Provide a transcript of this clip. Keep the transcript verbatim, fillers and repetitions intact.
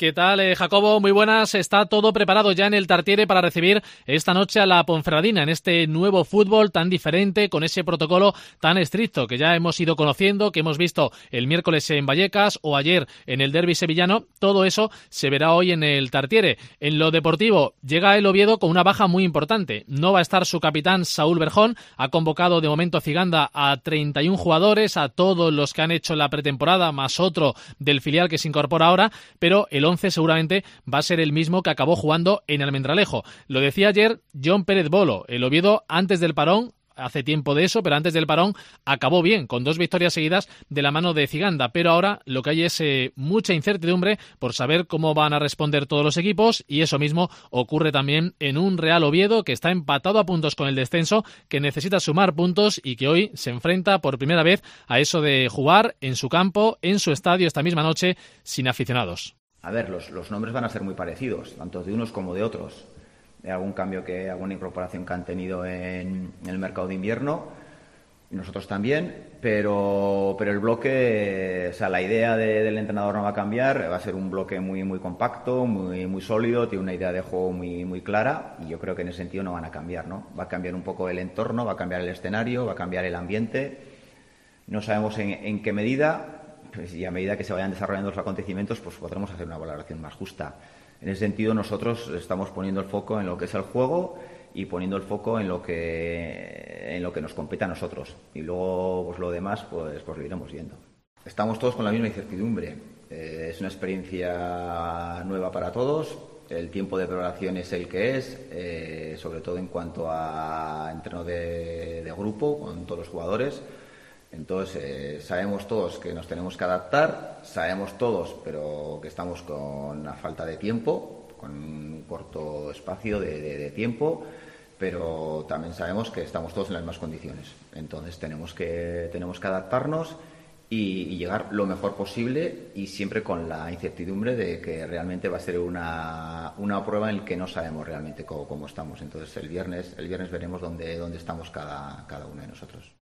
¿Qué tal, eh, Jacobo? Muy buenas. Está todo preparado ya en el Tartiere para recibir esta noche a la Ponferradina en este nuevo fútbol tan diferente, con ese protocolo tan estricto que ya hemos ido conociendo, que hemos visto el miércoles en Vallecas o ayer en el derbi sevillano. Todo eso se verá hoy en el Tartiere. En lo deportivo, llega el Oviedo con una baja muy importante. No va a estar su capitán Saúl Berjón. Ha convocado de momento Ciganda a treinta y un jugadores, a todos los que han hecho la pretemporada, más otro del filial que se incorpora ahora, pero el once seguramente va a ser el mismo que acabó jugando en Almendralejo. Lo decía ayer John Pérez Bolo. El Oviedo, antes del parón, hace tiempo de eso, pero antes del parón acabó bien, con dos victorias seguidas de la mano de Ciganda, pero ahora lo que hay es eh, mucha incertidumbre por saber cómo van a responder todos los equipos, y eso mismo ocurre también en un Real Oviedo que está empatado a puntos con el descenso, que necesita sumar puntos y que hoy se enfrenta por primera vez a eso de jugar en su campo, en su estadio esta misma noche, sin aficionados. A ver, los, los nombres van a ser muy parecidos, tanto de unos como de otros. Hay algún cambio, que alguna incorporación que han tenido en, en el mercado de invierno, nosotros también, pero, pero el bloque, o sea, la idea de, del entrenador no va a cambiar, va a ser un bloque muy, muy compacto, muy, muy sólido, tiene una idea de juego muy, muy clara, y yo creo que en ese sentido no van a cambiar, ¿no? Va a cambiar un poco el entorno, va a cambiar el escenario, va a cambiar el ambiente. No sabemos en, en qué medida. Pues, y a medida que se vayan desarrollando los acontecimientos, pues podremos hacer una valoración más justa. En ese sentido, nosotros estamos poniendo el foco en lo que es el juego y poniendo el foco en lo que en lo que nos compete a nosotros. Y luego, pues lo demás, pues, pues lo iremos viendo. Estamos todos con la misma incertidumbre. Eh, es una experiencia nueva para todos. El tiempo de preparación es el que es, eh, sobre todo en cuanto a entreno de, de grupo con todos los jugadores. Entonces, eh, sabemos todos que nos tenemos que adaptar, sabemos todos, pero que estamos con una falta de tiempo, con un corto espacio de, de, de tiempo, pero también sabemos que estamos todos en las mismas condiciones. Entonces, tenemos que, tenemos que adaptarnos y, y llegar lo mejor posible, y siempre con la incertidumbre de que realmente va a ser una, una prueba en la que no sabemos realmente cómo, cómo estamos. Entonces, el viernes, el viernes veremos dónde, dónde estamos cada, cada uno de nosotros.